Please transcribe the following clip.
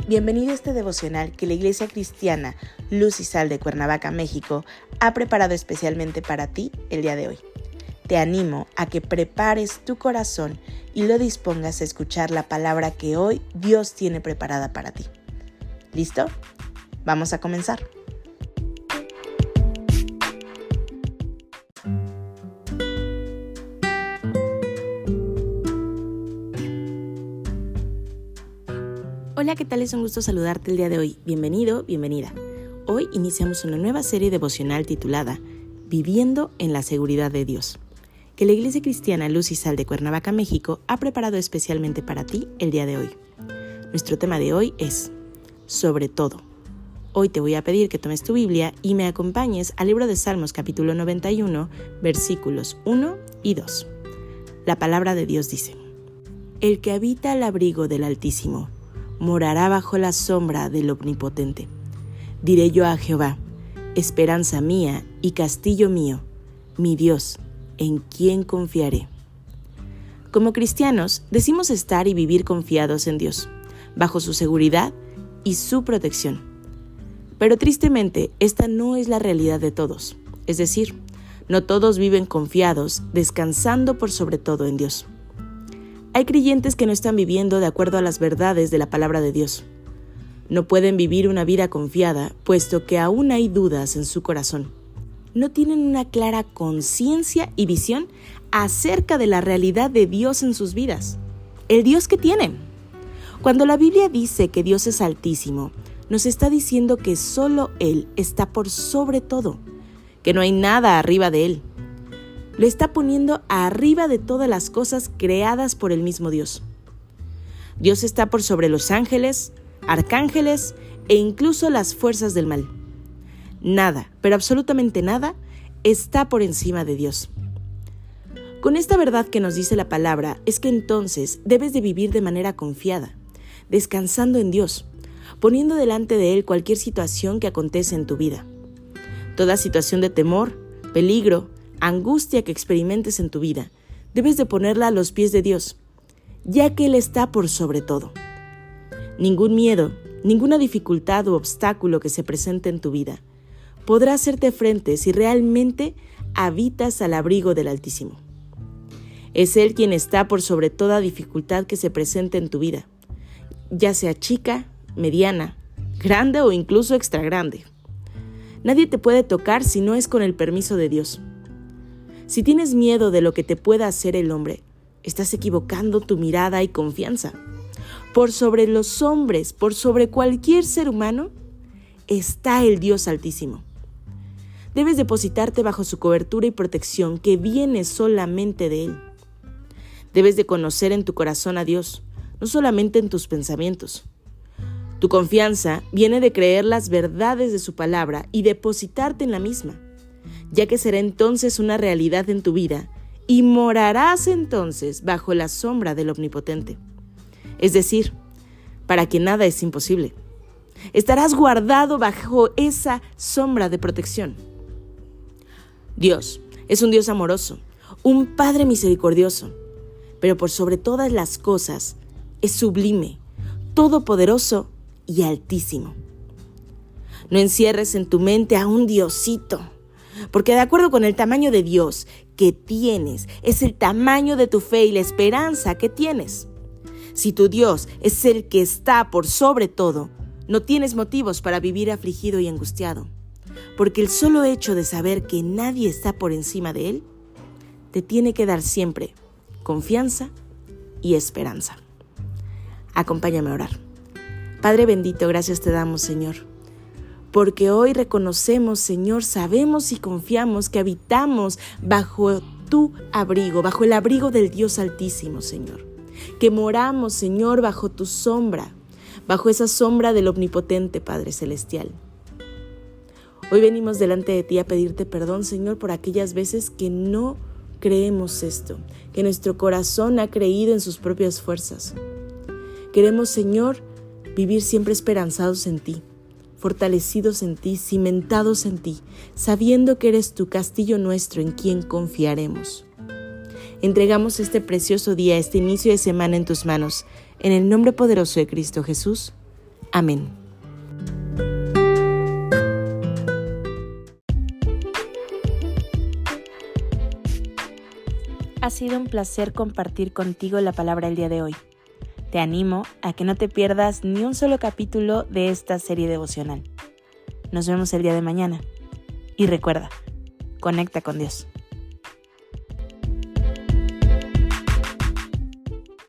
Bienvenido a este devocional que la Iglesia Cristiana Luz y Sal de Cuernavaca, México, ha preparado especialmente para ti el día de hoy. Te animo a que prepares tu corazón y lo dispongas a escuchar la palabra que hoy Dios tiene preparada para ti. ¿Listo? Vamos a comenzar. Hola, ¿qué tal? Es un gusto saludarte el día de hoy. Bienvenido, bienvenida. Hoy iniciamos una nueva serie devocional titulada Viviendo en la Seguridad de Dios, que la Iglesia Cristiana Luz y Sal de Cuernavaca, México, ha preparado especialmente para ti el día de hoy. Nuestro tema de hoy es Sobre todo. Hoy te voy a pedir que tomes tu Biblia y me acompañes al libro de Salmos capítulo 91, versículos 1 y 2. La palabra de Dios dice: El que habita al abrigo del Altísimo morará bajo la sombra del Omnipotente. Diré yo a Jehová, esperanza mía y castillo mío, mi Dios, en quien confiaré. Como cristianos, decimos estar y vivir confiados en Dios, bajo su seguridad y su protección. Pero tristemente, esta no es la realidad de todos. Es decir, no todos viven confiados, descansando por sobre todo en Dios. Hay creyentes que no están viviendo de acuerdo a las verdades de la palabra de Dios. No pueden vivir una vida confiada, puesto que aún hay dudas en su corazón. No tienen una clara conciencia y visión acerca de la realidad de Dios en sus vidas. El Dios que tienen. Cuando la Biblia dice que Dios es altísimo, nos está diciendo que solo Él está por sobre todo, que no hay nada arriba de Él. Lo está poniendo arriba de todas las cosas creadas por el mismo Dios. Dios está por sobre los ángeles, arcángeles e incluso las fuerzas del mal. Nada, pero absolutamente nada, está por encima de Dios. Con esta verdad que nos dice la palabra, es que entonces debes de vivir de manera confiada, descansando en Dios, poniendo delante de Él cualquier situación que acontece en tu vida. Toda situación de temor, peligro, angustia que experimentes en tu vida, debes de ponerla a los pies de Dios, ya que Él está por sobre todo. Ningún miedo, ninguna dificultad u obstáculo que se presente en tu vida podrá hacerte frente si realmente habitas al abrigo del Altísimo. Es Él quien está por sobre toda dificultad que se presente en tu vida, ya sea chica, mediana, grande o incluso extra grande. Nadie te puede tocar si no es con el permiso de Dios. Si tienes miedo de lo que te pueda hacer el hombre, estás equivocando tu mirada y confianza. Por sobre los hombres, por sobre cualquier ser humano, está el Dios Altísimo. Debes depositarte bajo su cobertura y protección que viene solamente de Él. Debes de conocer en tu corazón a Dios, no solamente en tus pensamientos. Tu confianza viene de creer las verdades de su palabra y depositarte en la misma, ya que será entonces una realidad en tu vida y morarás entonces bajo la sombra del Omnipotente. Es decir, para quien nada es imposible. Estarás guardado bajo esa sombra de protección. Dios es un Dios amoroso, un Padre misericordioso, pero por sobre todas las cosas es sublime, todopoderoso y altísimo. No encierres en tu mente a un Diosito, porque de acuerdo con el tamaño de Dios que tienes, es el tamaño de tu fe y la esperanza que tienes. Si tu Dios es el que está por sobre todo, no tienes motivos para vivir afligido y angustiado, porque el solo hecho de saber que nadie está por encima de Él, te tiene que dar siempre confianza y esperanza. Acompáñame a orar. Padre bendito, gracias te damos, Señor, porque hoy reconocemos, Señor, sabemos y confiamos que habitamos bajo tu abrigo, bajo el abrigo del Dios Altísimo, Señor. Que moramos, Señor, bajo tu sombra, bajo esa sombra del Omnipotente, Padre Celestial. Hoy venimos delante de ti a pedirte perdón, Señor, por aquellas veces que no creemos esto, que nuestro corazón ha creído en sus propias fuerzas. Queremos, Señor, vivir siempre esperanzados en ti, fortalecidos en ti, cimentados en ti, sabiendo que eres tu castillo nuestro en quien confiaremos. Entregamos este precioso día, este inicio de semana en tus manos, en el nombre poderoso de Cristo Jesús. Amén. Ha sido un placer compartir contigo la palabra el día de hoy. Te animo a que no te pierdas ni un solo capítulo de esta serie devocional. Nos vemos el día de mañana. Y recuerda, conecta con Dios.